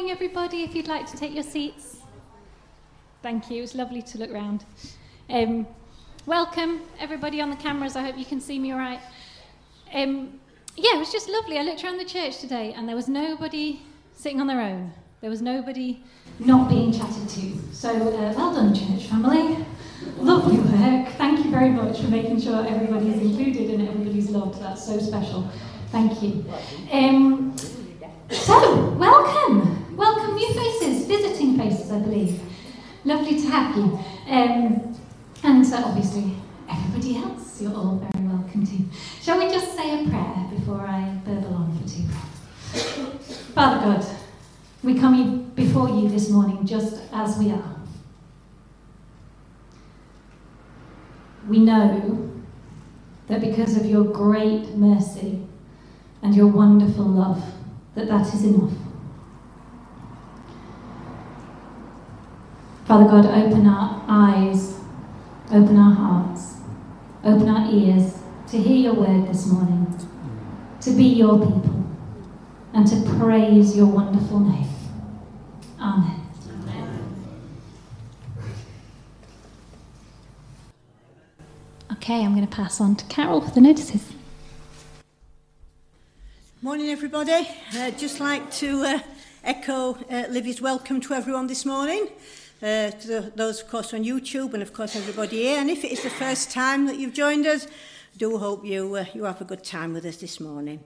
morning, everybody. If you'd like to take your seats. Thank you. It's lovely to look round. Welcome, everybody on the cameras. I hope you can see me all right. It was just lovely. I looked around the church today, and there was nobody sitting on their own. There was nobody not being chatted to. So, well done, church family. Lovely work. Thank you very much for making sure everybody is included and everybody's loved. That's so special. Thank you. So, welcome. Welcome new faces, visiting faces, I believe. Lovely to have you. And obviously, everybody else, you're all very welcome too. Shall we just say a prayer before I burble on for too long? Father God, we come before you this morning just as we are. We know that because of your great mercy and your wonderful love, that is enough. Father God, open our eyes, open our hearts, open our ears to hear your word this morning, to be your people, and to praise your wonderful name. Amen. Okay, I'm going to pass on to Carol for the notices. Morning, everybody. Just like to echo Livy's welcome to everyone this morning. To those, of course, on YouTube, and of course everybody here. And if it is the first time that you've joined us, do hope you have a good time with us this morning.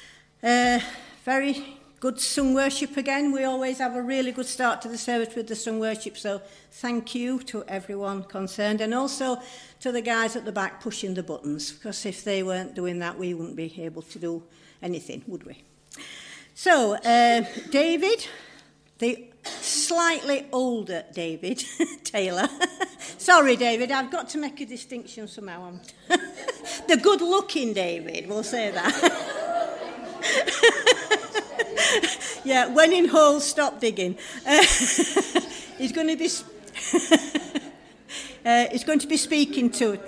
Very good sung worship again. We always have a really good start to the service with the sung worship, so thank you to everyone concerned, and also to the guys at the back pushing the buttons, because if they weren't doing that, we wouldn't be able to do anything, would we? So, David, the slightly older David Taylor. Sorry, David, I've got to make a distinction somehow. The good-looking David, we'll say that. Yeah, when in holes, stop digging. He's going to be speaking to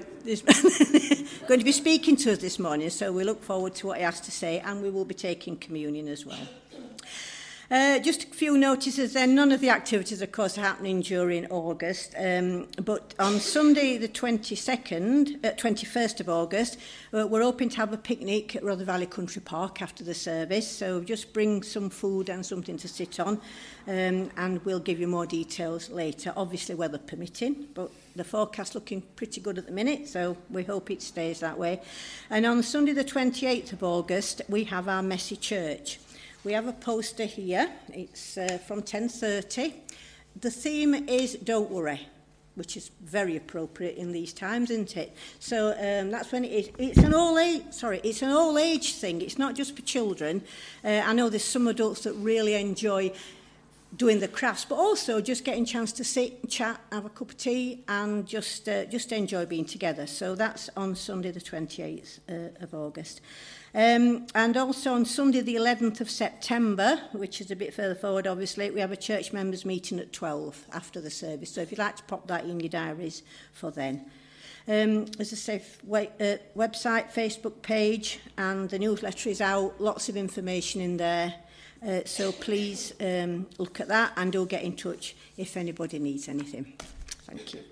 us this morning, so we look forward to what he has to say, and we will be taking communion as well. Just a few notices then. None of the activities, of course, are happening during August, but on Sunday the 21st of August, we're hoping to have a picnic at Rother Valley Country Park after the service, so just bring some food and something to sit on, and we'll give you more details later, obviously weather permitting, but the forecast looking pretty good at the minute, so we hope it stays that way. And on Sunday the 28th of August, we have our messy church. We have a poster here. It's from 10:30. The theme is Don't Worry, which is very appropriate in these times, isn't it? So that's when it is. It's an all age thing. It's not just for children. I know there's some adults that really enjoy doing the crafts, but also just getting a chance to sit, chat, have a cup of tea, and just enjoy being together. So that's on Sunday the 28th of August. And also on Sunday the 11th of September, which is a bit further forward obviously, we have a church members meeting at 12 after the service, so if you'd like to pop that in your diaries for then. As I say, website, Facebook page, and the newsletter is out, lots of information in there, so please look at that and do get in touch if anybody needs anything. Thank you.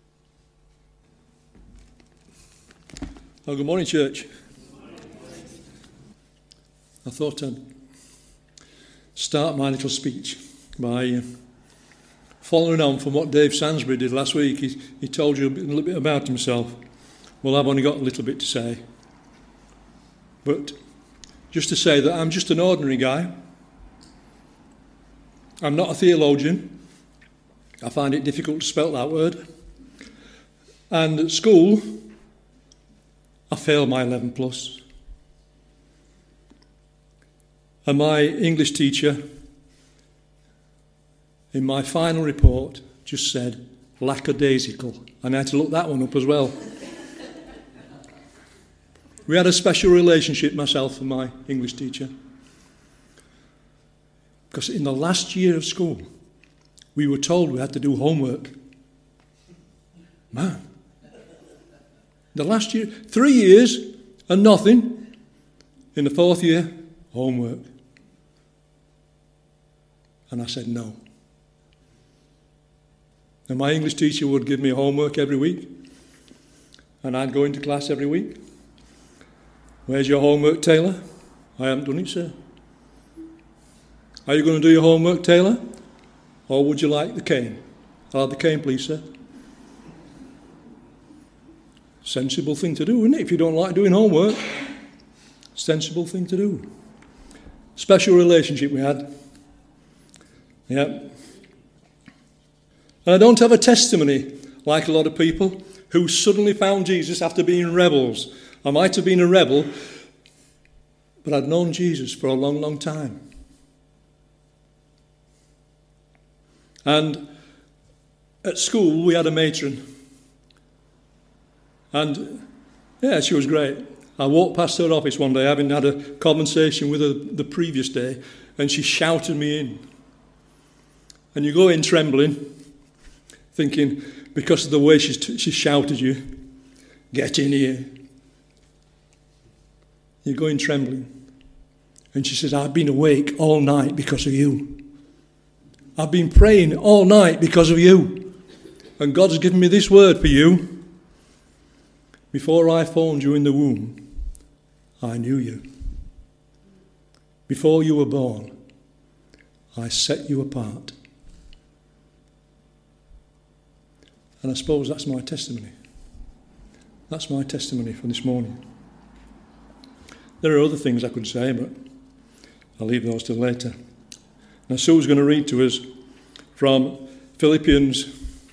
Well, good morning, church. I thought I'd start my little speech by following on from what Dave Sansbury did last week. He told you a little bit about himself. Well, I've only got a little bit to say. But just to say that I'm just an ordinary guy. I'm not a theologian. I find it difficult to spell that word. And at school, I failed my 11 plus. And my English teacher, in my final report, just said, lackadaisical. And I had to look that one up as well. We had a special relationship, myself and my English teacher. Because in the last year of school, we were told we had to do homework. Man. The last year, 3 years and nothing. In the fourth year, homework. And I said no. And my English teacher would give me homework every week. And I'd go into class every week. Where's your homework, Taylor? I haven't done it, sir. Are you going to do your homework, Taylor? Or would you like the cane? I'll have the cane, please, sir. Sensible thing to do, isn't it? If you don't like doing homework, sensible thing to do. Special relationship we had. Yeah. And I don't have a testimony like a lot of people who suddenly found Jesus after being rebels. I might have been a rebel, but I'd known Jesus for a long, long time. And at school, we had a matron. And, yeah, she was great. I walked past her office one day, having had a conversation with her the previous day, and she shouted me in. And you go in trembling, thinking, because of the way she shouted you, get in here. You go in trembling. And she says, I've been awake all night because of you. I've been praying all night because of you. And God's given me this word for you. Before I formed you in the womb, I knew you. Before you were born, I set you apart. And I suppose that's my testimony. That's my testimony for this morning. There are other things I could say, but I'll leave those till later. Now, Sue's going to read to us from Philippians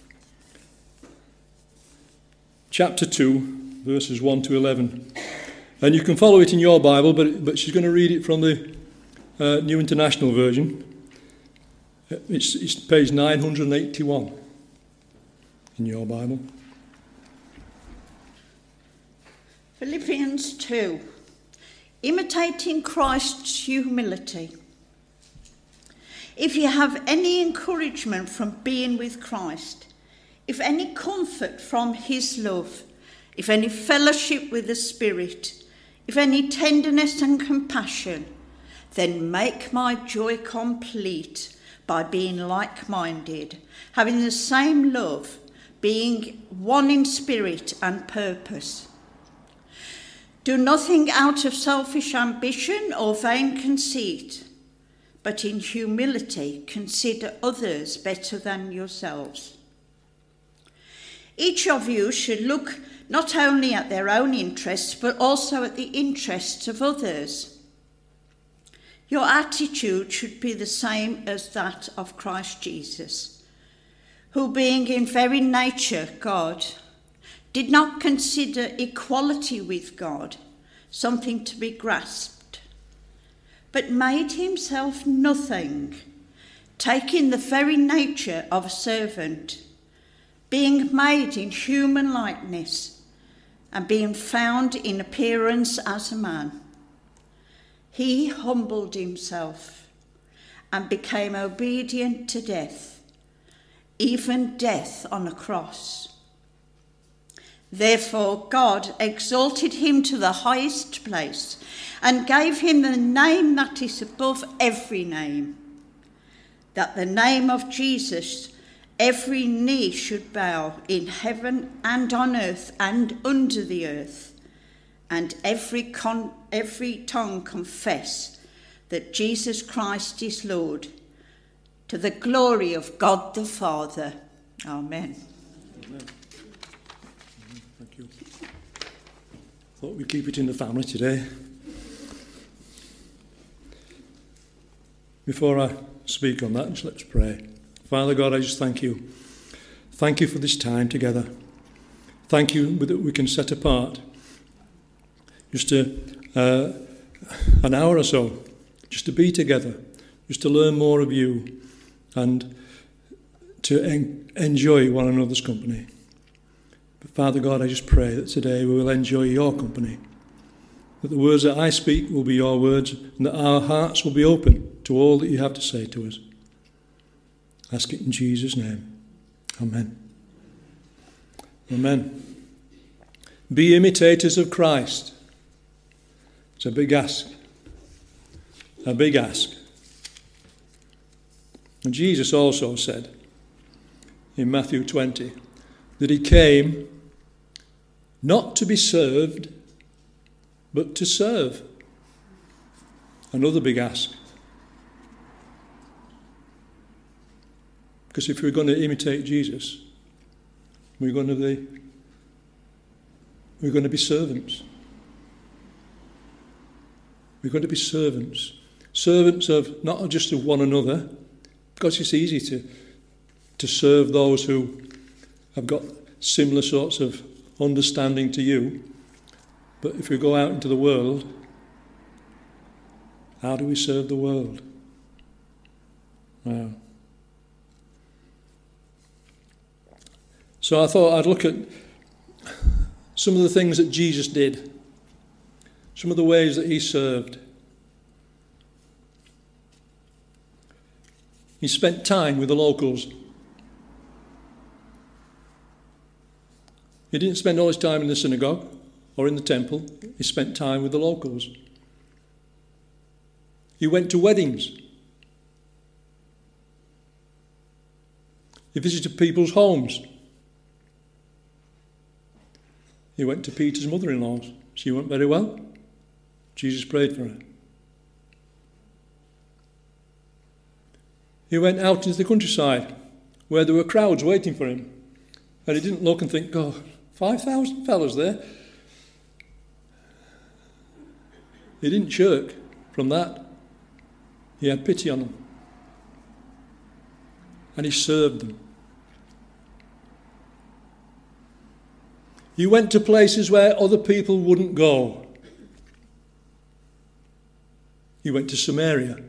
chapter 2, verses 1 to 11. And you can follow it in your Bible, but she's going to read it from the New International Version. It's page 981 in your Bible. Philippians 2. Imitating Christ's humility. If you have any encouragement from being with Christ, if any comfort from his love, if any fellowship with the Spirit, if any tenderness and compassion, then make my joy complete by being like-minded, having the same love, being one in spirit and purpose. Do nothing out of selfish ambition or vain conceit, but in humility consider others better than yourselves. Each of you should look not only at their own interests, but also at the interests of others. Your attitude should be the same as that of Christ Jesus, who, being in very nature God, did not consider equality with God something to be grasped, but made himself nothing, taking the very nature of a servant, being made in human likeness, and being found in appearance as a man. He humbled himself and became obedient to death, even death on a cross. Therefore God exalted him to the highest place and gave him the name that is above every name, that the name of Jesus every knee should bow in heaven and on earth and under the earth, and every tongue confess that Jesus Christ is Lord, to the glory of God the Father. Amen. Amen. Thank you. Thought we'd keep it in the family today. Before I speak on that, just let's pray. Father God, I just thank you. Thank you for this time together. Thank you that we can set apart just an hour or so, just to be together, just to learn more of you and to enjoy one another's company. But Father God, I just pray that today we will enjoy your company, that the words that I speak will be your words, and that our hearts will be open to all that you have to say to us. Ask it in Jesus' name. Amen. Amen. Be imitators of Christ. It's a big ask. A big ask. And Jesus also said in Matthew 20 that he came not to be served, but to serve. Another big ask. Because if we're going to imitate Jesus, we're going to be servants. We're going to be servants. Servants of not just of one another, because it's easy to serve those who have got similar sorts of understanding to you. But if we go out into the world, how do we serve the world? Wow. So I thought I'd look at some of the things that Jesus did, some of the ways that he served. He spent time with the locals. He didn't spend all his time in the synagogue or in the temple. He spent time with the locals. He went to weddings. He visited people's homes. He went to Peter's mother-in-law's. She went very well. Jesus prayed for her. He went out into the countryside where there were crowds waiting for him. And he didn't look and think, oh, 5,000 fellas there. He didn't shirk from that. He had pity on them. And he served them. He went to places where other people wouldn't go. He went to Samaria.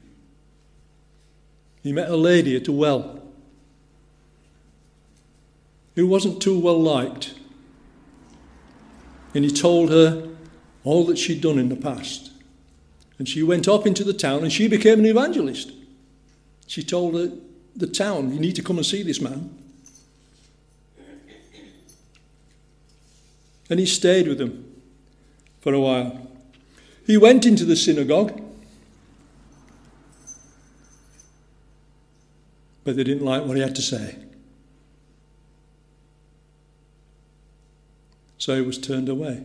He met a lady at a well who wasn't too well liked. And he told her all that she'd done in the past. And she went up into the town and she became an evangelist. She told the town, you need to come and see this man. And he stayed with them for a while. He went into the synagogue, but they didn't like what he had to say. So he was turned away.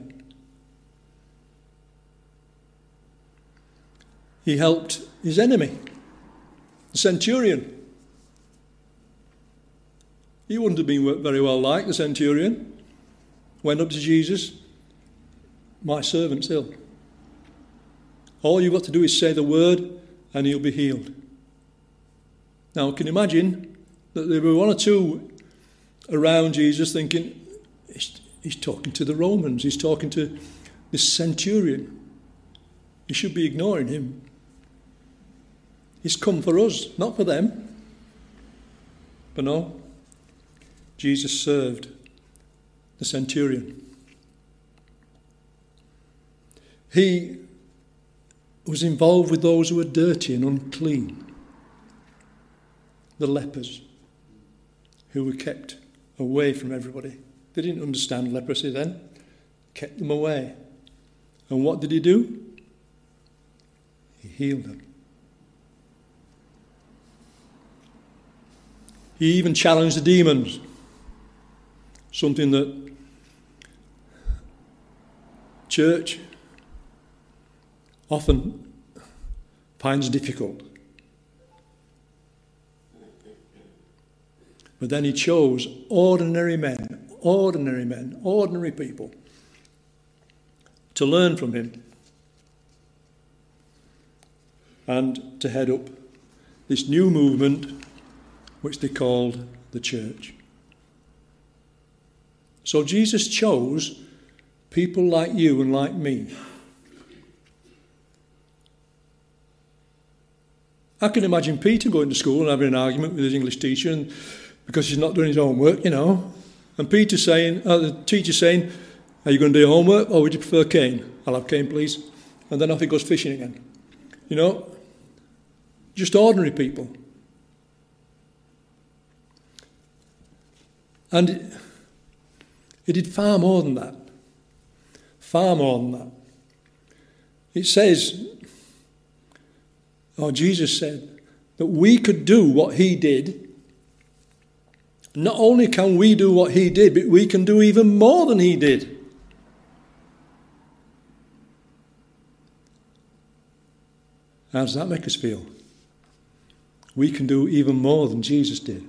He helped his enemy, the centurion. He wouldn't have been very well liked, the centurion. Went up to Jesus, my servant's ill. All you've got to do is say the word and he'll be healed. Now, can you imagine that there were one or two around Jesus thinking, he's talking to the Romans, he's talking to this centurion. You should be ignoring him. He's come for us, not for them. But no, Jesus served the centurion. He was involved with those who were dirty and unclean. The lepers, who were kept away from everybody. They didn't understand leprosy then. Kept them away. And what did he do? He healed them. He even challenged the demons. Something that church often finds difficult. But then he chose ordinary men, ordinary people, to learn from him and to head up this new movement which they called the church. So Jesus chose people like you and like me. I can imagine Peter going to school and having an argument with his English teacher because he's not doing his homework, And Peter saying, the teacher saying, are you going to do your homework or would you prefer Cain? I'll have Cain, please. And then off he goes fishing again. Just ordinary people. And he did far more than that. Far more than that. It says, Jesus said that we could do what he did. Not only can we do what he did, but we can do even more than he did. How does that make us feel? We can do even more than Jesus did.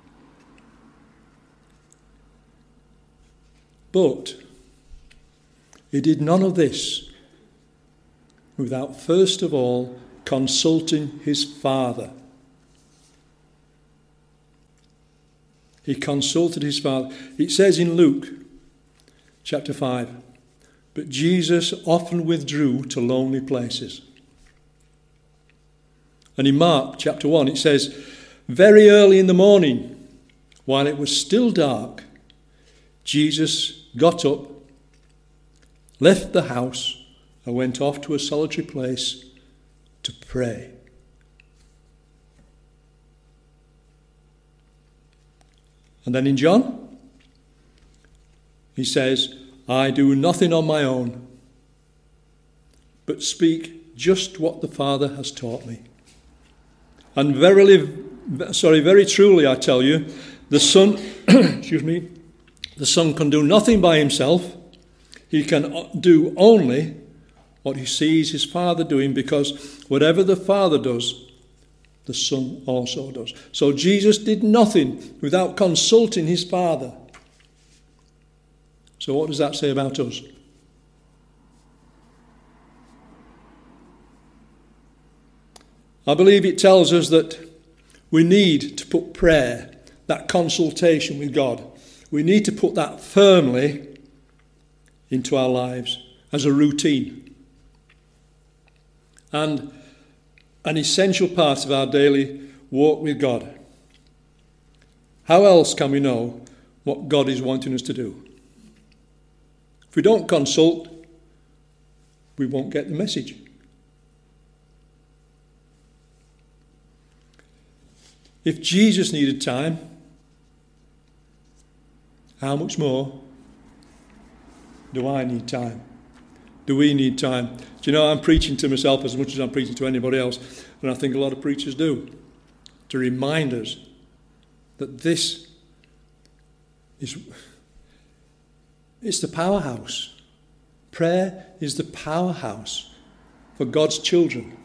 But he did none of this without first of all consulting his Father. He consulted his Father. It says in Luke chapter 5, but Jesus often withdrew to lonely places. And in Mark chapter 1 it says, very early in the morning, while it was still dark, Jesus got up, left the house, and went off to a solitary place to pray. And then in John, he says, I do nothing on my own, but speak just what the Father has taught me. And very truly I tell you, the Son, the Son can do nothing by himself. He can do only what he sees his Father doing, because whatever the Father does, the Son also does. So Jesus did nothing without consulting his Father. So what does that say about us? I believe it tells us that we need to put prayer, that consultation with God, we need to put that firmly into our lives as a routine and an essential part of our daily walk with God. How else can we know what God is wanting us to do? If we don't consult, we won't get the message. If Jesus needed time, how much more do I need time? Do we need time? Do you know, I'm preaching to myself as much as I'm preaching to anybody else, and I think a lot of preachers do, to remind us that this is, it's the powerhouse. Prayer is the powerhouse for God's children.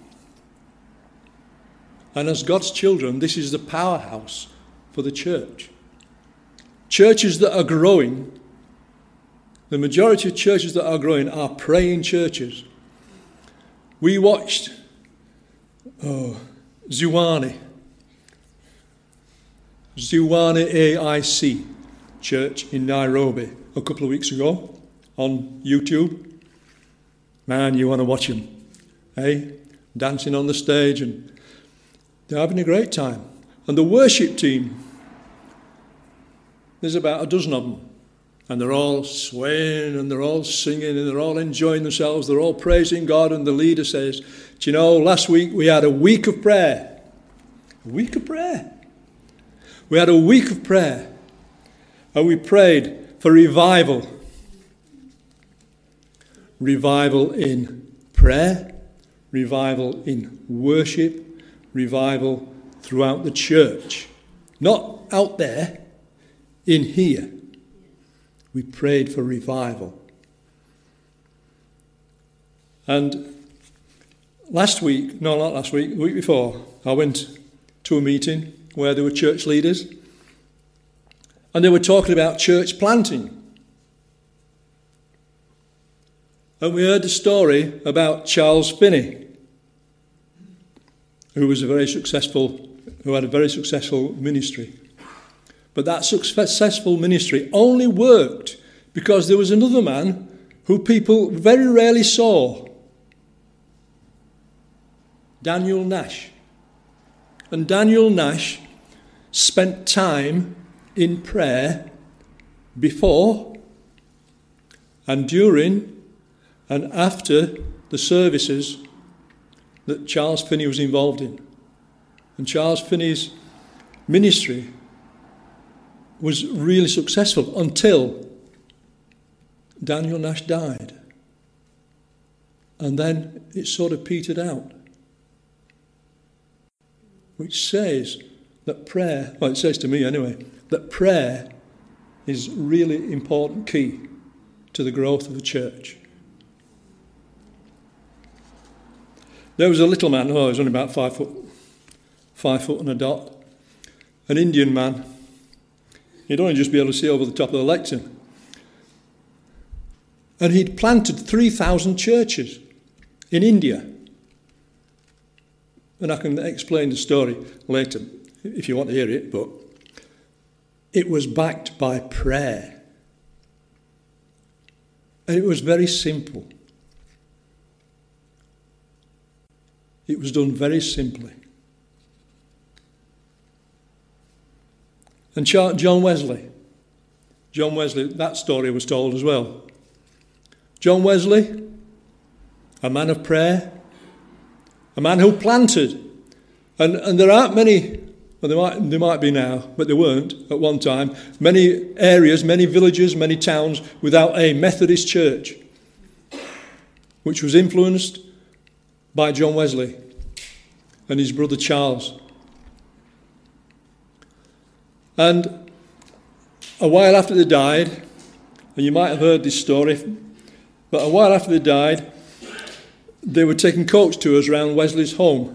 And as God's children, this is the powerhouse for the church. Churches that are growing, the majority of churches that are growing are praying churches. We watched Ziwani AIC church in Nairobi a couple of weeks ago on YouTube. Man, you want to watch them, eh? Dancing on the stage, and they're having a great time. And the worship team, there's about a dozen of them. And they're all swaying and they're all singing and they're all enjoying themselves. They're all praising God. And the leader says, do you know, last week we had a week of prayer. A week of prayer. We had a week of prayer. And we prayed for revival. Revival in prayer. Revival in worship. Revival throughout the church. Not out there, in here. We prayed for revival. And the week before, I went to a meeting where there were church leaders, and they were talking about church planting. And we heard the story about Charles Finney, who had a very successful ministry. But that successful ministry only worked because there was another man who people very rarely saw. Daniel Nash. And Daniel Nash spent time in prayer before and during and after the services that Charles Finney was involved in. And Charles Finney's ministry was really successful until Daniel Nash died. And then it sort of petered out. which says that prayer, well, it says to me anyway, that prayer is really important key to the growth of the church. There was a little man, he was only about 5 foot and a dot, an Indian man. He'd only just be able to see over the top of the lectern. And he'd planted 3,000 churches in India. And I can explain the story later if you want to hear it, but it was backed by prayer. And it was very simple. It was done very simply. And John Wesley, that story was told as well. John Wesley, a man of prayer, a man who planted. And there aren't many, well, there might be now, but there weren't at one time, many areas, many villages, many towns without a Methodist church, which was influenced by John Wesley and his brother Charles. And a while after they died, and you might have heard this story, but a while after they died, they were taking coach tours around Wesley's home.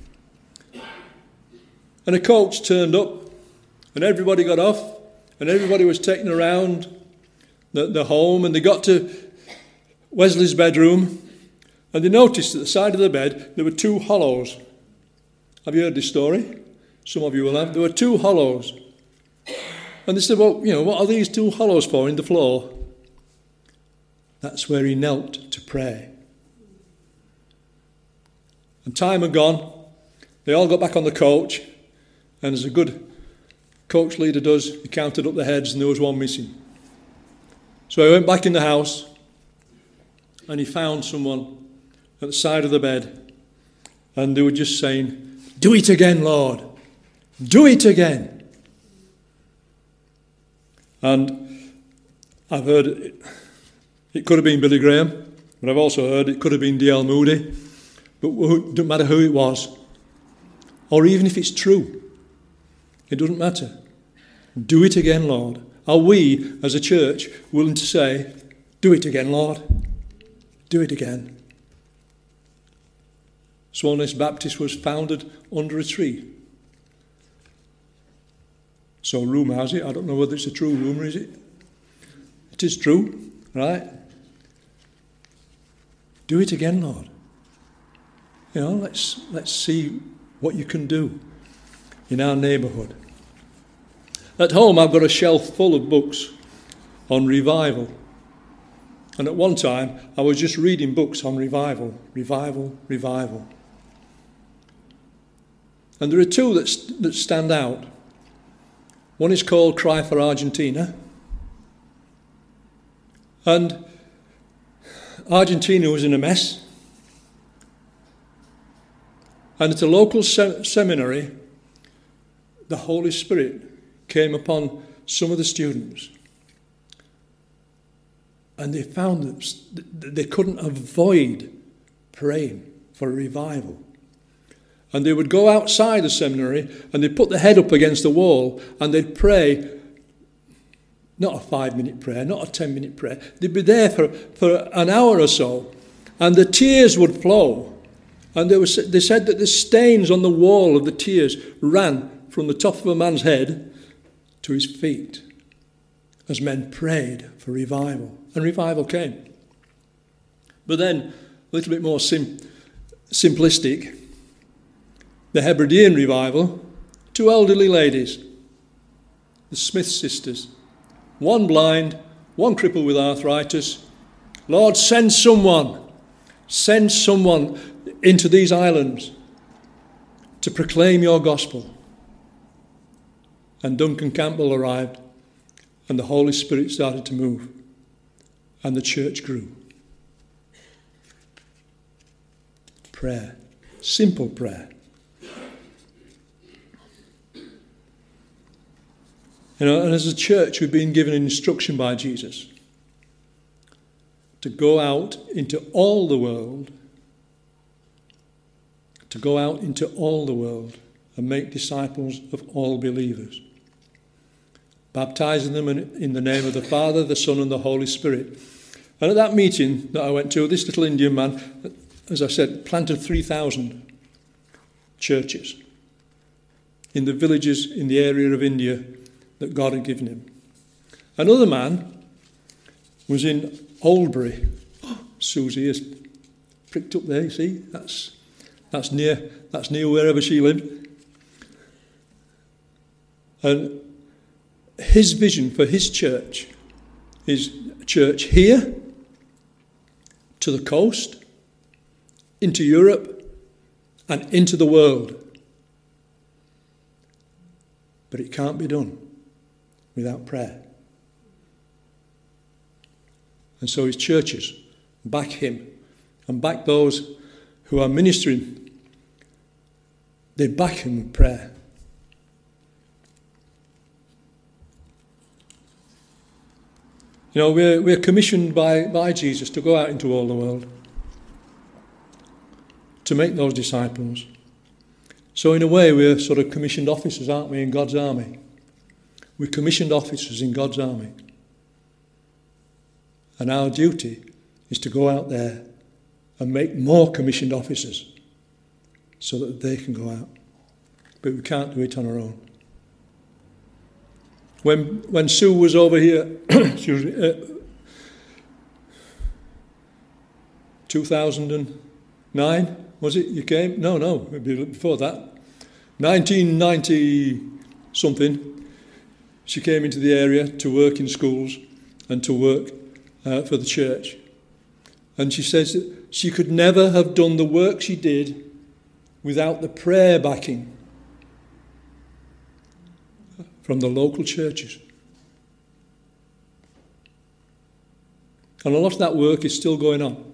And a coach turned up, and everybody got off, and everybody was taken around the home, and they got to Wesley's bedroom, and they noticed at the side of the bed there were 2 hollows. Have you heard this story? Some of you will have. There were 2 hollows. And they said, well, what are these 2 hollows for in the floor? That's where he knelt to pray. And time had gone. They all got back on the coach. And as a good coach leader does, he counted up the heads and there was 1 missing. So he went back in the house and he found someone at the side of the bed. And they were just saying, "Do it again, Lord. Do it again." And I've heard it could have been Billy Graham, but I've also heard it could have been D.L. Moody. But it doesn't matter who it was, or even if it's true, it doesn't matter. Do it again, Lord. Are we, as a church, willing to say, "Do it again, Lord. Do it again"? Swanless Baptist was founded under a tree. So rumour has it, I don't know whether it's a true rumour, is it? It is true, right? Do it again, Lord. Let's see what you can do in our neighbourhood. At home I've got a shelf full of books on revival. And at one time I was just reading books on revival. And there are 2 that stand out. One is called Cry for Argentina. And Argentina was in a mess. And at a local seminary, the Holy Spirit came upon some of the students. And they found that they couldn't avoid praying for a revival. And they would go outside the seminary and they'd put their head up against the wall and they'd pray, not a 5-minute prayer, not a 10-minute prayer. They'd be there for an hour or so and the tears would flow. And they said that the stains on the wall of the tears ran from the top of a man's head to his feet as men prayed for revival. And revival came. But then, a little bit more simplistic, the Hebridean revival, 2 elderly ladies, the Smith sisters, 1 blind, 1 crippled with arthritis. Lord, send someone into these islands to proclaim your gospel. And Duncan Campbell arrived and the Holy Spirit started to move and the church grew. Prayer, simple prayer. And as a church, we've been given instruction by Jesus to go out into all the world, and make disciples of all believers, baptizing them in the name of the Father, the Son, and the Holy Spirit. And at that meeting that I went to, this little Indian man, as I said, planted 3,000 churches in the villages in the area of India that God had given him. Another man was in Oldbury. Oh, Susie is pricked up there, you see? That's near wherever she lived. And his vision for his church is a church here, to the coast, into Europe, and into the world. But it can't be done without prayer. And so his churches back him and back those who are ministering. They back him with prayer. You know, we're commissioned by Jesus to go out into all the world, to make those disciples. So in a way, we're sort of commissioned officers, aren't we, in God's army? We're commissioned officers in God's army. And our duty is to go out there and make more commissioned officers so that they can go out. But we can't do it on our own. When Sue was over here, 2009, was it you came? No, maybe before that. 1990-something, she came into the area to work in schools and to work for the church. And she says that she could never have done the work she did without the prayer backing from the local churches. And a lot of that work is still going on.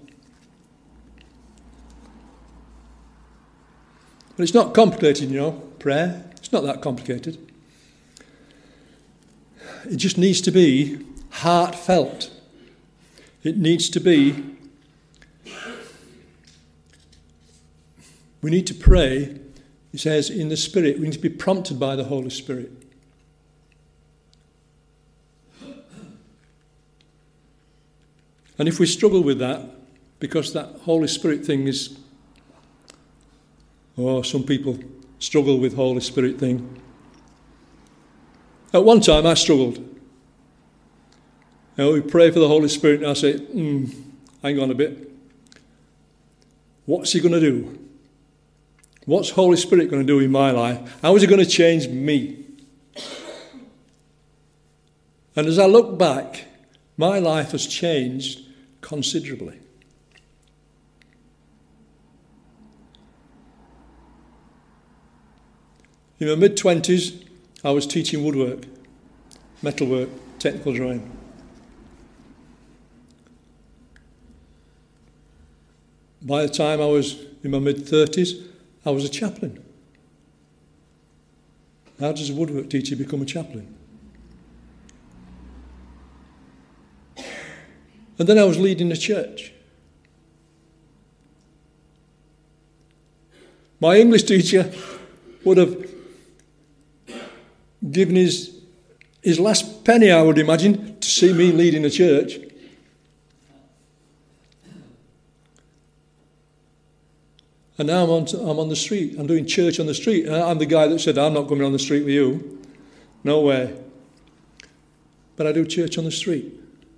But it's not complicated, you know, prayer. It's not that complicated. It just needs to be heartfelt. It needs to be, we need to pray, it says, in the Spirit. We need to be prompted by the Holy Spirit. And if we struggle with that, because that Holy Spirit thing is, some people struggle with Holy Spirit thing. At one time I struggled. You know, we pray for the Holy Spirit and I say, hang on a bit. What's he going to do? What's Holy Spirit going to do in my life? How is he going to change me? And as I look back, my life has changed considerably. In my mid-20s, I was teaching woodwork, metalwork, technical drawing. By the time I was in my mid-30s, I was a chaplain. How does a woodwork teacher become a chaplain? And then I was leading a church. My English teacher would have given his last penny, I would imagine, to see me leading a church. And now I'm on the street. I'm doing church on the street. And I'm the guy that said, I'm not coming on the street with you. No way. But I do church on the street.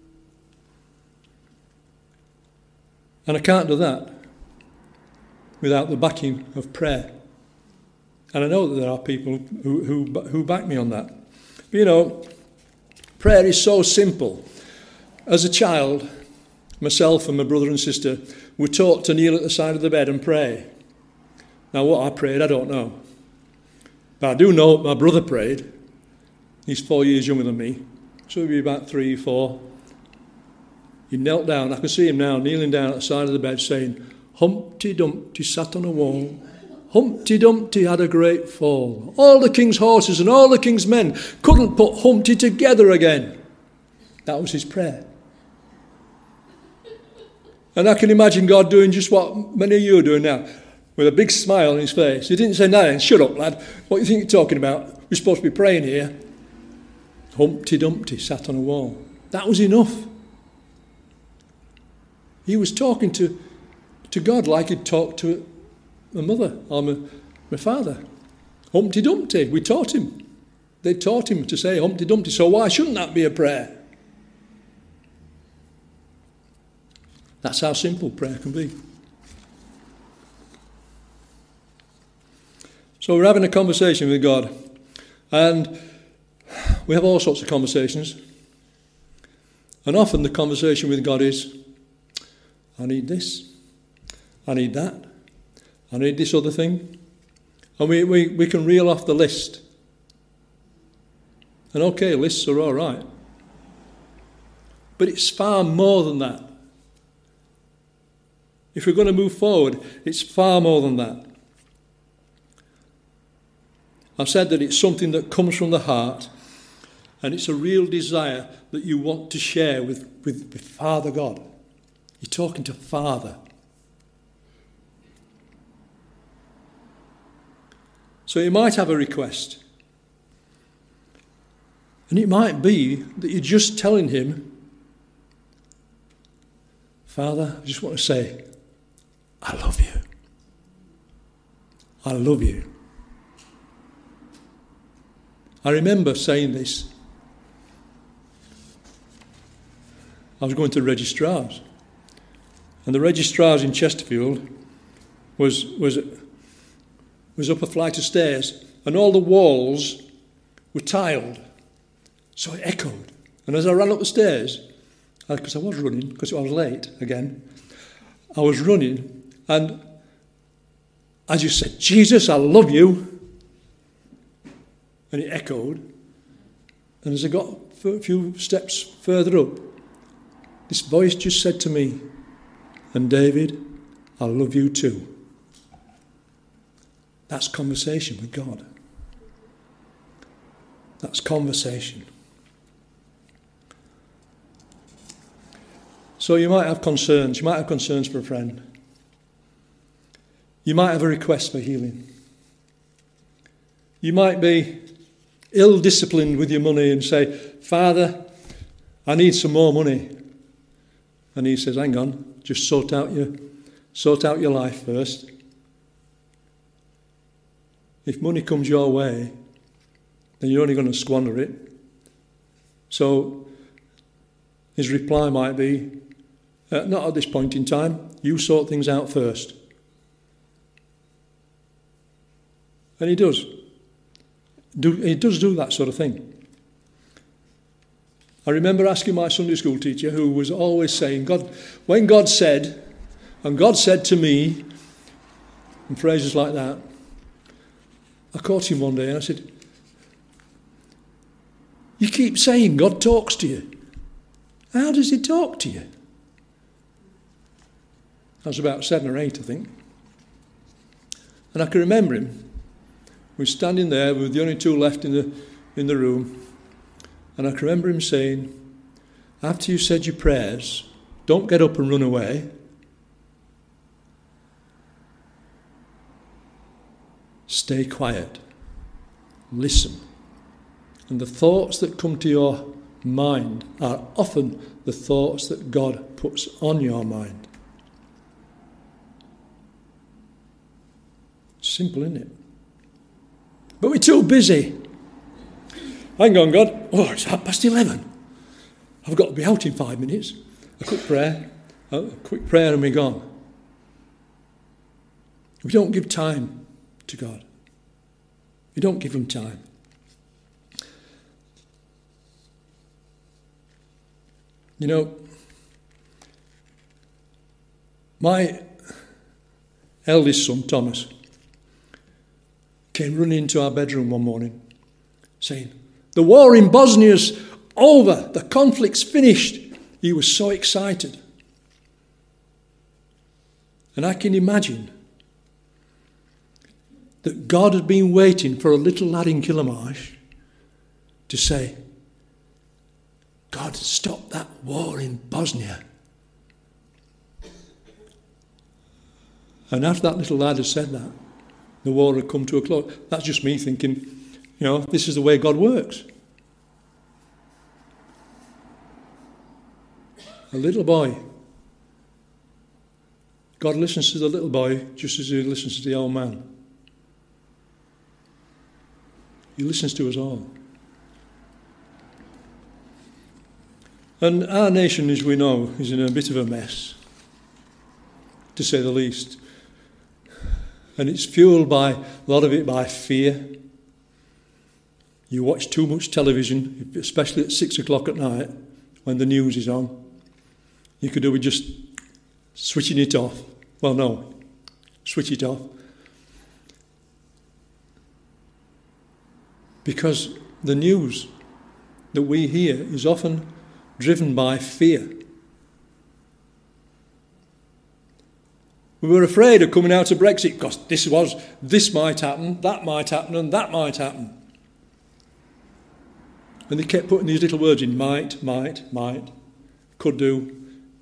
And I can't do that without the backing of prayer. And I know that there are people who back me on that. But you know, prayer is so simple. As a child, myself and my brother and sister were taught to kneel at the side of the bed and pray. Now what I prayed, I don't know. But I do know what my brother prayed. He's 4 years younger than me. So he'd be about 3, 4. He knelt down. I can see him now kneeling down at the side of the bed saying, Humpty Dumpty sat on a wall. Humpty Dumpty had a great fall. All the king's horses and all the king's men couldn't put Humpty together again. That was his prayer. And I can imagine God doing just what many of you are doing now. with a big smile on his face. He didn't say, "No, shut up, lad. What do you think you're talking about? We're supposed to be praying here." Humpty Dumpty sat on a wall. That was enough. He was talking to God like he'd talk to my mother or my father. Humpty Dumpty, we taught him. They taught him to say Humpty Dumpty, so why shouldn't that be a prayer? That's how simple prayer can be. So we're having a conversation with God, and we have all sorts of conversations. And often the conversation with God is, I need this, I need that, I need this other thing. And we can reel off the list. And okay, lists are all right. But it's far more than that. If we're going to move forward, it's far more than that. I've said that it's something that comes from the heart, and it's a real desire that you want to share with Father God. You're talking to Father. So you might have a request. And it might be that you're just telling him, Father, I just want to say, I love you. I love you. I remember saying this. I was going to registrars. And the registrars in Chesterfield was up a flight of stairs, and all the walls were tiled. So it echoed. And as I ran up the stairs, because I was running, because I was late again, I was running, and I just said, Jesus, I love you. And it echoed. And as I got a few steps further up, this voice just said to me, and David, I love you too. That's conversation with God. That's conversation. So you might have concerns. You might have concerns for a friend. You might have a request for healing. You might be ill-disciplined with your money and say, Father, I need some more money. And he says, hang on, just sort out your life first. If money comes your way, then you're only going to squander it. So his reply might be, not at this point in time, you sort things out first. And he does. He does do that sort of thing. I remember asking my Sunday school teacher, who was always saying, when God said, and God said to me, and phrases like that, I caught him one day and I said, you keep saying God talks to you. How does he talk to you? I was about 7 or 8, I think. And I can remember him. We were standing there with the only 2 left in the room. And I can remember him saying, after you've said your prayers, don't get up and run away. Stay quiet. Listen. And the thoughts that come to your mind are often the thoughts that God puts on your mind. Simple, isn't it? But we're too busy. Hang on, God. Oh, it's 11:30. I've got to be out in 5 minutes. A quick prayer and we're gone. We don't give time to God. We don't give him time. You know, my eldest son, Thomas, came running into our bedroom one morning saying, the war in Bosnia's over, the conflict's finished. He was so excited. And I can imagine that God had been waiting for a little lad in Killamarsh to say, God, stop that war in Bosnia. And after that little lad had said that, the war had come to a close. That's just me thinking, this is the way God works. A little boy. God listens to the little boy just as he listens to the old man. He listens to us all. And our nation, as we know, is in a bit of a mess, to say the least. And it's fueled by, a lot of it by fear. You watch too much television, especially at 6 o'clock at night, when the news is on. You could do with just switching it off. Well, no, switch it off. Because the news that we hear is often driven by fear. We were afraid of coming out of Brexit because this might happen, that might happen, and that might happen. And they kept putting these little words in, might, could do.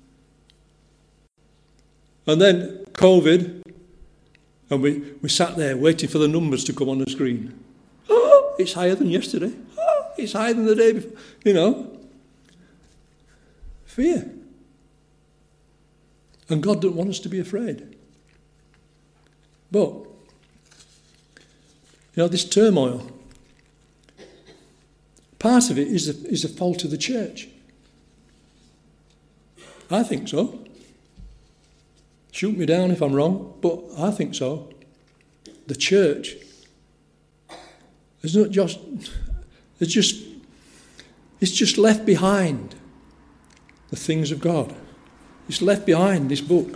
And then COVID, and we sat there waiting for the numbers to come on the screen. Oh, it's higher than yesterday. Oh, it's higher than the day before. Fear. And God doesn't want us to be afraid. But, this turmoil, part of it is the fault of the church. I think so. Shoot me down if I'm wrong, but I think so. The church is not just, it's just left behind the things of God. It's left behind this book.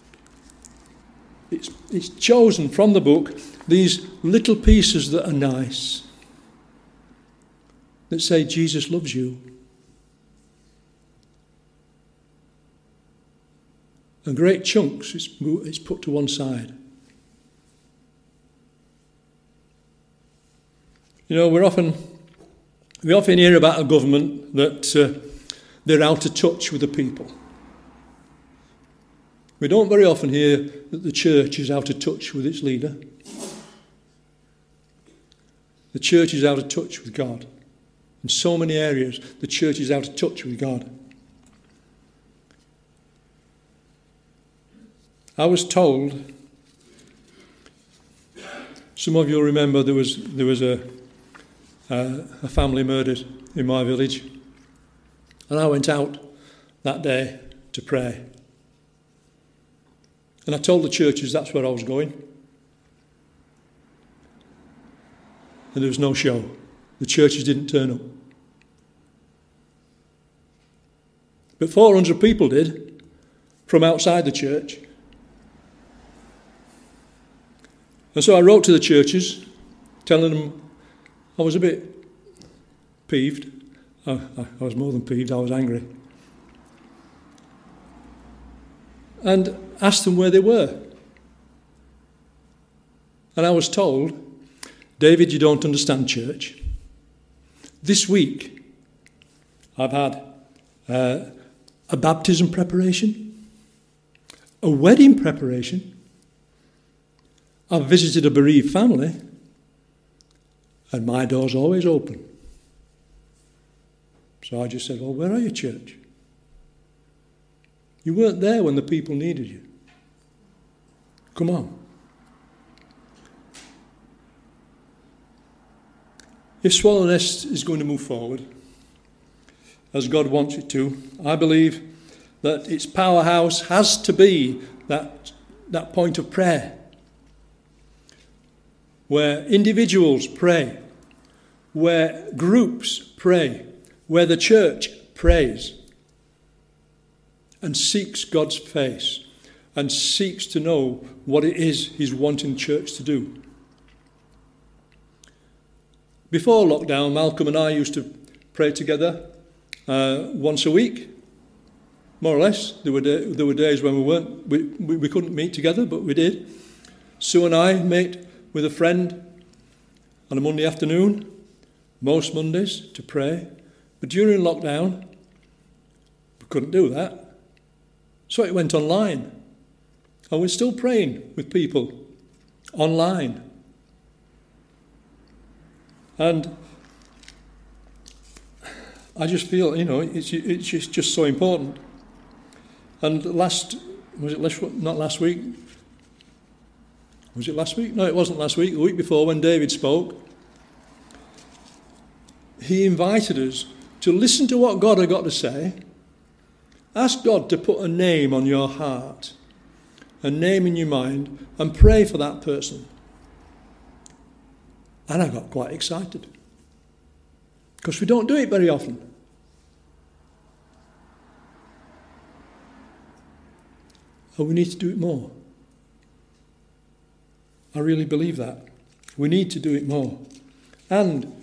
It's chosen from the book these little pieces that are nice, that say Jesus loves you. And great chunks it's put to one side. We often hear about a government that they're out of touch with the people. We don't very often hear that the church is out of touch with its leader. The church is out of touch with God. In so many areas, the church is out of touch with God. I was told, some of you will remember there was a family murdered in my village, and I went out that day to pray. And I told the churches that's where I was going. And there was no show. The churches didn't turn up. But 400 people did, from outside the church. And so I wrote to the churches, telling them I was a bit peeved. I was more than peeved, I was angry. And asked them where they were. And I was told, David, you don't understand church. This week, I've had a baptism preparation, a wedding preparation. I've visited a bereaved family, and my door's always open. So I just said, well, where are you, church? You weren't there when the people needed you. Come on. If Swallow Nest is going to move forward, as God wants it to, I believe that its powerhouse has to be that point of prayer, where individuals pray, where groups pray, where the church prays and seeks God's face and seeks to know what it is he's wanting church to do. Before lockdown, Malcolm and I used to pray together once a week, more or less. There were days when we couldn't meet together, but we did. Sue and I met with a friend on a Monday afternoon, most Mondays, to pray. But during lockdown, we couldn't do that. So it went online. And we're still praying with people online. And I just feel, it's just so important. And not last week? Was it last week? No, it wasn't last week. The week before, when David spoke, he invited us to listen to what God had got to say. Ask God to put a name on your heart, a name in your mind, and pray for that person. And I got quite excited, because we don't do it very often. And we need to do it more. I really believe that. We need to do it more. And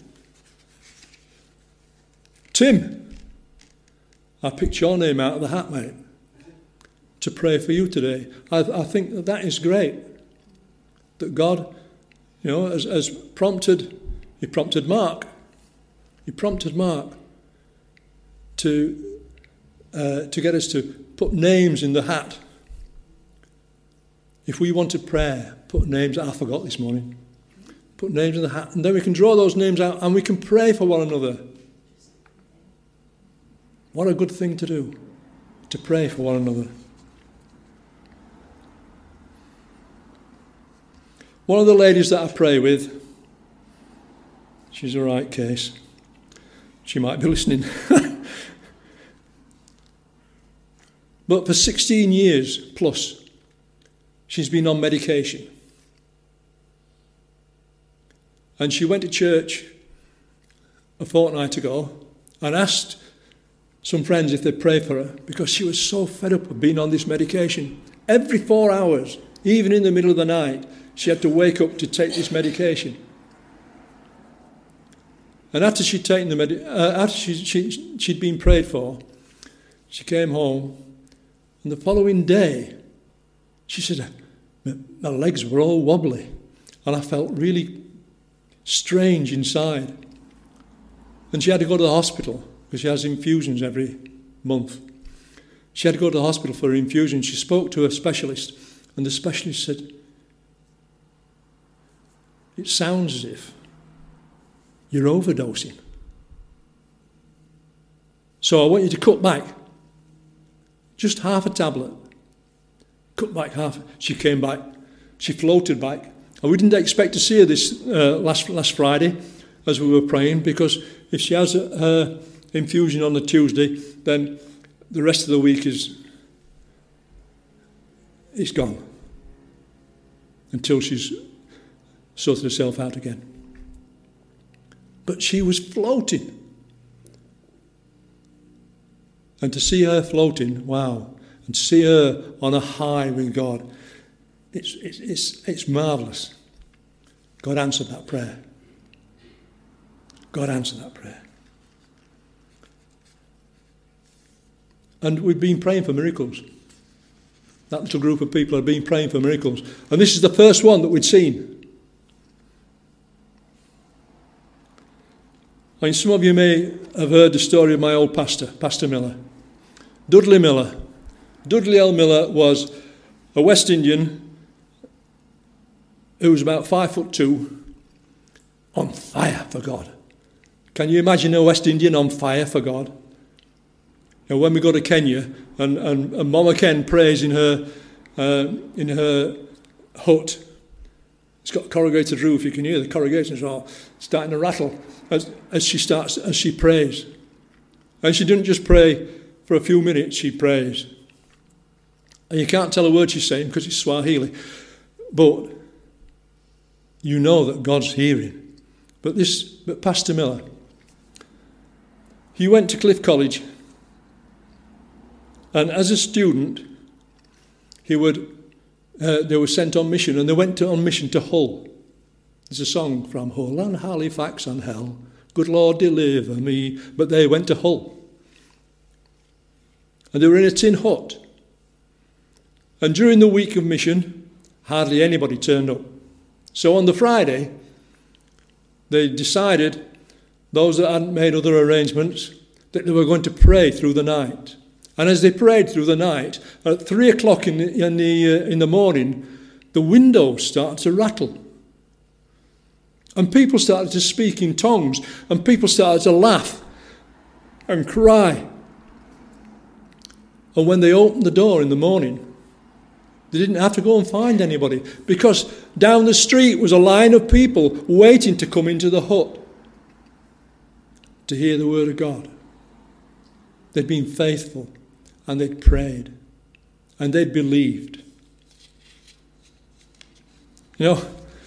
Tim, I picked your name out of the hat, mate, to pray for you today. I think that is great. That God, has prompted, he prompted Mark. He prompted Mark to get us to put names in the hat. If we wanted prayer, put names, I forgot this morning, put names in the hat, and then we can draw those names out and we can pray for one another. What a good thing to do, to pray for one another. One of the ladies that I pray with, she's a right case. She might be listening. But for 16 years plus, she's been on medication. And she went to church a fortnight ago and asked some friends if they'd pray for her, because she was so fed up of being on this medication. Every 4 hours, even in the middle of the night, she had to wake up to take this medication. And after she'd taken she'd been prayed for, she came home, and the following day, she said, my legs were all wobbly, and I felt really strange inside. And she had to go to the hospital, because she has infusions every month. She had to go to the hospital for her infusion. She spoke to a specialist, and the specialist said, it sounds as if you're overdosing. So I want you to cut back. Just half a tablet. Cut back half. She came back. She floated back. And we didn't expect to see her this last Friday as we were praying, because if she has her infusion on the Tuesday, then the rest of the week is gone until she's sorted herself out again. But she was floating. And to see her floating, wow, and to see her on a high with God, it's marvellous. God answered that prayer. God answered that prayer. And we've been praying for miracles. That little group of people have been praying for miracles. And this is the first one that we'd seen. I mean, some of you may have heard the story of my old pastor, Pastor Miller. Dudley Miller. Dudley L. Miller was a West Indian who was about 5'2", on fire for God. Can you imagine a West Indian on fire for God? You know, when we go to Kenya and Mama Ken prays in her hut, it's got a corrugated roof. You can hear the corrugations all starting to rattle as she prays. And she didn't just pray for a few minutes, she prays. And you can't tell a word she's saying because it's Swahili. But you know that God's hearing. But Pastor Miller, he went to Cliff College, and as a student, they were sent on mission, and they went on mission to Hull. There's a song from Hull, and Halifax and hell, good Lord deliver me. But they went to Hull. And they were in a tin hut. And during the week of mission, hardly anybody turned up. So on the Friday, they decided, those that hadn't made other arrangements, that they were going to pray through the night. And as they prayed through the night, at 3 o'clock in the morning, the windows started to rattle. And people started to speak in tongues. And people started to laugh and cry. And when they opened the door in the morning, they didn't have to go and find anybody, because down the street was a line of people waiting to come into the hut to hear the word of God. They'd been faithful, and they'd prayed, and they'd believed. You know,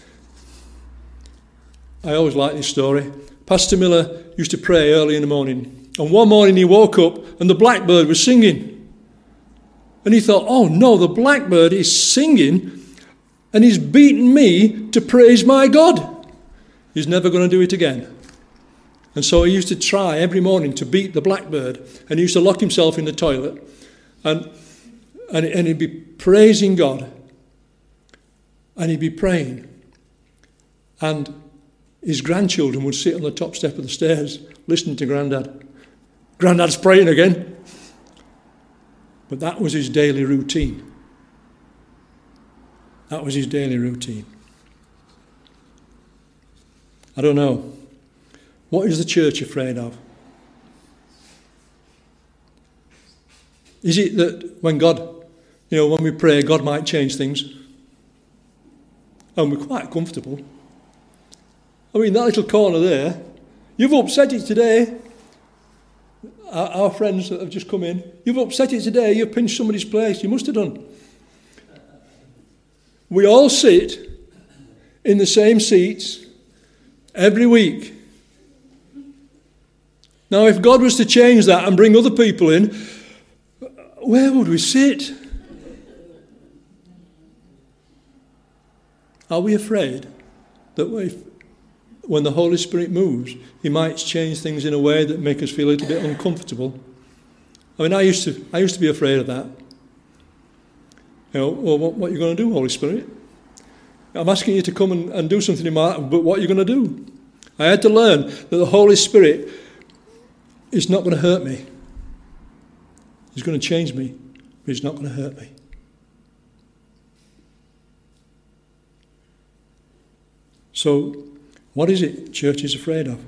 I always like this story. Pastor Miller used to pray early in the morning, and one morning he woke up and the blackbird was singing. And he thought, oh no, the blackbird is singing and he's beaten me to praise my God. He's never going to do it again. And so he used to try every morning to beat the blackbird, and he used to lock himself in the toilet and he'd be praising God, and he'd be praying, and his grandchildren would sit on the top step of the stairs listening to Grandad. Grandad's praying again. But that was his daily routine. That was his daily routine. I don't know. What is the church afraid of? Is it that when God, when we pray, God might change things? And we're quite comfortable. I mean, that little corner there, you've upset it today. Our friends that have just come in, you've upset it today, you've pinched somebody's place, you must have done. We all sit in the same seats every week. Now, if God was to change that and bring other people in, where would we sit? Are we afraid that when the Holy Spirit moves, he might change things in a way that make us feel a little bit uncomfortable? I mean, I used to be afraid of that. Well, what are you going to do, Holy Spirit? I'm asking you to come and do something in my life, but what are you going to do? I had to learn that the Holy Spirit is not going to hurt me. He's going to change me, but he's not going to hurt me. So, what is it church is afraid of?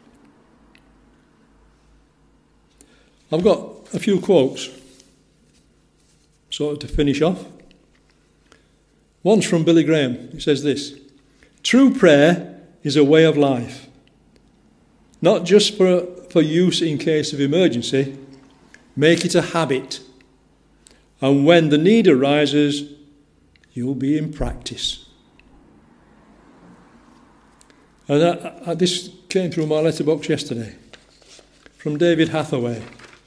I've got a few quotes, sort of to finish off. One's from Billy Graham. He says this: true prayer is a way of life, not just for use in case of emergency. Make it a habit, and when the need arises, you'll be in practice. And this came through my letterbox yesterday, from David Hathaway.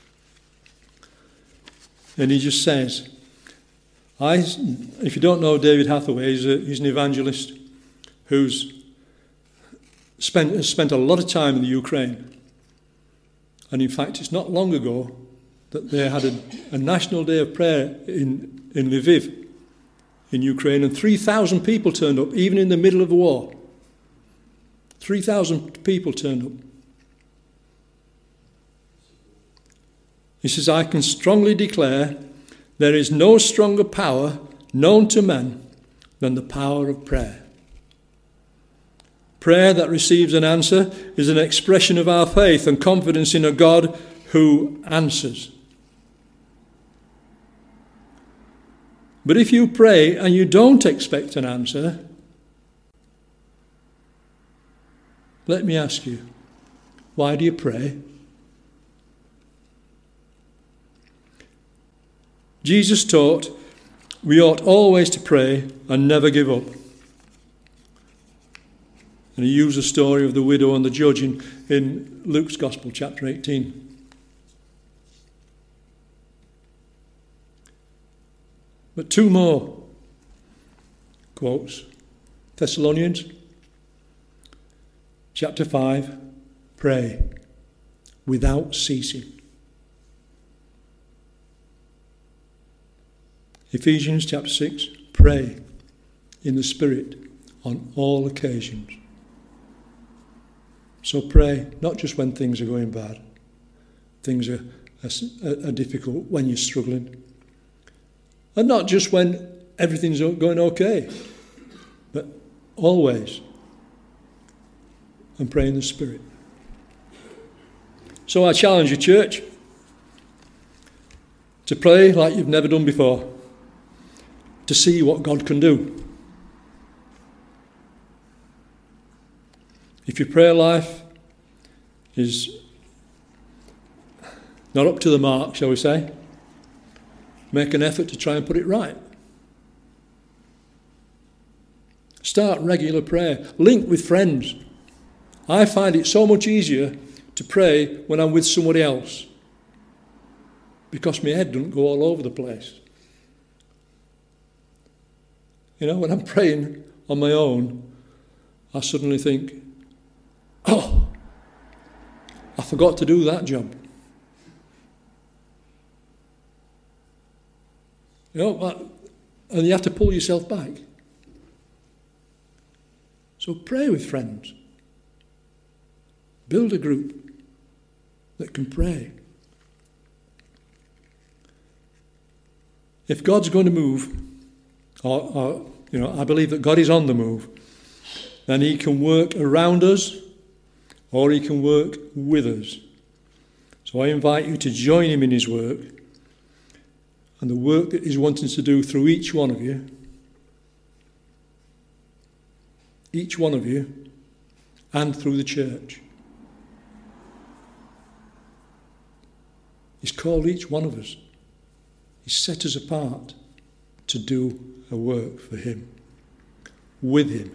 And he just says, if you don't know David Hathaway, he's an evangelist who's spent a lot of time in the Ukraine. And in fact, it's not long ago that they had a national day of prayer in Lviv, in Ukraine, and 3,000 people turned up, even in the middle of the war. 3,000 people turned up. He says, I can strongly declare there is no stronger power known to man than the power of prayer. Prayer that receives an answer is an expression of our faith and confidence in a God who answers. But if you pray and you don't expect an answer, let me ask you, why do you pray? Jesus taught we ought always to pray and never give up. And he used the story of the widow and the judge in Luke's Gospel, chapter 18. But two more quotes. Thessalonians, chapter 5, pray without ceasing. Ephesians chapter 6, pray in the Spirit on all occasions. So pray, not just when things are going bad. Things are are difficult, when you're struggling. And not just when everything's going okay, but always. And pray in the Spirit. So I challenge you, church, to pray like you've never done before, to see what God can do. If your prayer life is not up to the mark, shall we say, make an effort to try and put it right. Start regular prayer. Link with friends. I find it so much easier to pray when I'm with somebody else, because my head doesn't go all over the place. You know, when I'm praying on my own, I suddenly think, oh, I forgot to do that job. You know, and you have to pull yourself back. So pray with friends. Build a group that can pray. If God's going to move, or I believe that God is on the move, then he can work around us or he can work with us. So I invite you to join him in his work and the work that he's wanting to do through each one of you. Each one of you and through the church. He's called each one of us. He's set us apart to do a work for him, with him.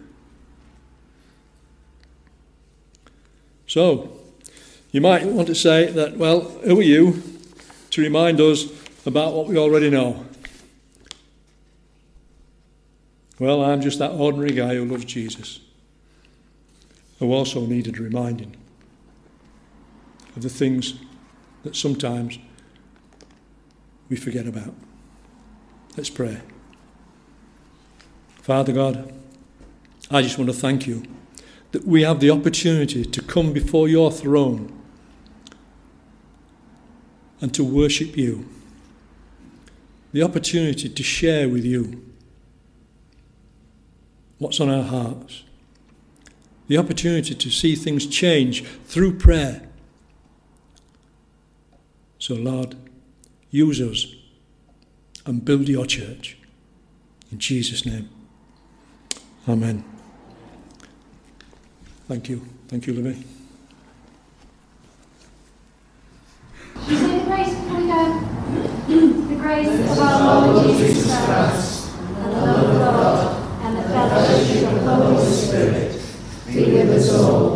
So, you might want to say that, well, who are you to remind us about what we already know? Well, I'm just that ordinary guy who loves Jesus, who also needed reminding of the things that sometimes we forget about. Let's pray. Father God, I just want to thank you that we have the opportunity to come before your throne and to worship you. The opportunity to share with you what's on our hearts. The opportunity to see things change through prayer. So, Lord, use us and build your church. In Jesus' name. Amen. Thank you. Thank you, Libby. Should we say the grace before we go? The grace of our Lord Jesus Christ, and the love of God, and the fellowship of the Holy Spirit be with us all.